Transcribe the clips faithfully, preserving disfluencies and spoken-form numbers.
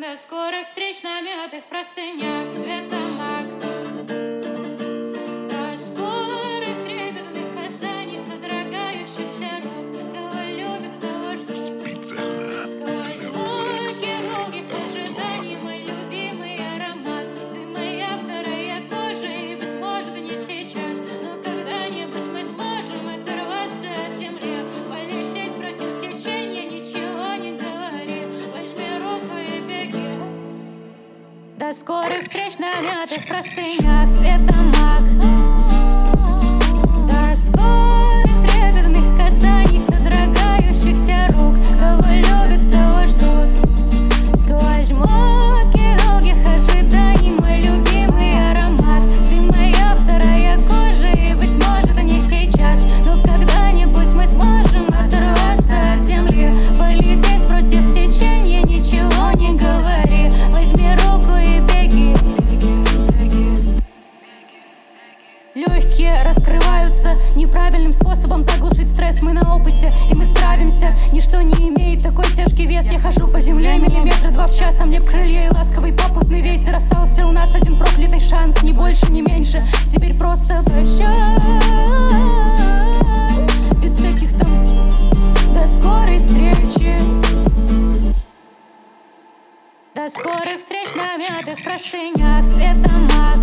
До скорых встреч на мятых простынях цвета мак. До скорых трепетных касаний, содрогающихся рук. Кого любят, того ждут. Специально Сквозь звуки долгих ожиданий, мой любимый аромат. Ты моя вторая кожа, и быть может не сейчас, но когда-нибудь мы сможем оторваться от земли, полететь против течения, ничего не говори. Возьми руку и беги. До скорых встреч на мятых простынях цвета мак. До скорых трепетных касаний, содрогающихся рук. Кого любят, того ждут. Сквозь муки долгих ожиданий, мой любимый аромат. Ты моя вторая кожа, и быть может не сейчас, но когда-нибудь мы сможем оторваться от земли, полететь против течения, ничего не говори. Возьми руку и беги. Легкие раскрываются неправильным способом заглушить стресс. Мы на опыте, и мы справимся. Ничто не имеет такой тяжкий вес. Я хожу по земле миллиметра два в час, а мне б крылья и ласковый попутный ветер. Остался у нас один проклятый шанс, ни больше, ни меньше. Теперь просто прощай, без всяких там до скорой встречи. До скорых встреч на мятых простынях цвета мак.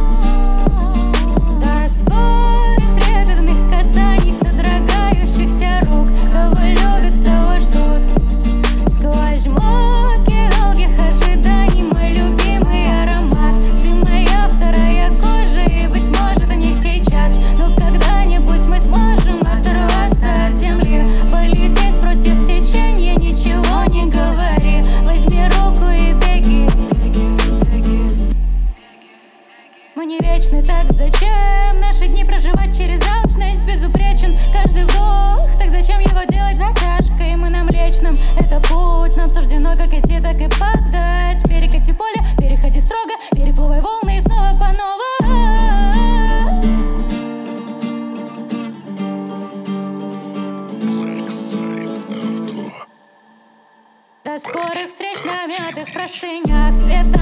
До скорых трепетных касаний, содрогающихся рук. Кого любят, того ждут. Сквозь муки долгих ожиданий, мой любимый аромат. Ты моя вторая кожа, и быть может не сейчас, но когда-нибудь мы сможем оторваться от земли, полететь против течения, ничего не говори. Возьми руку и беги. Мы не вечны, так зачем наши дни проживать через алчность? Безупречен каждый вдох, так зачем его делать затяжкой? Мы на Млечном, это путь, нам суждено как идти, так и падать. Перекати поле, переходи строго, переплывай волны и снова по новой. Blackside Авто. До скорых встреч на мятых простынях цвета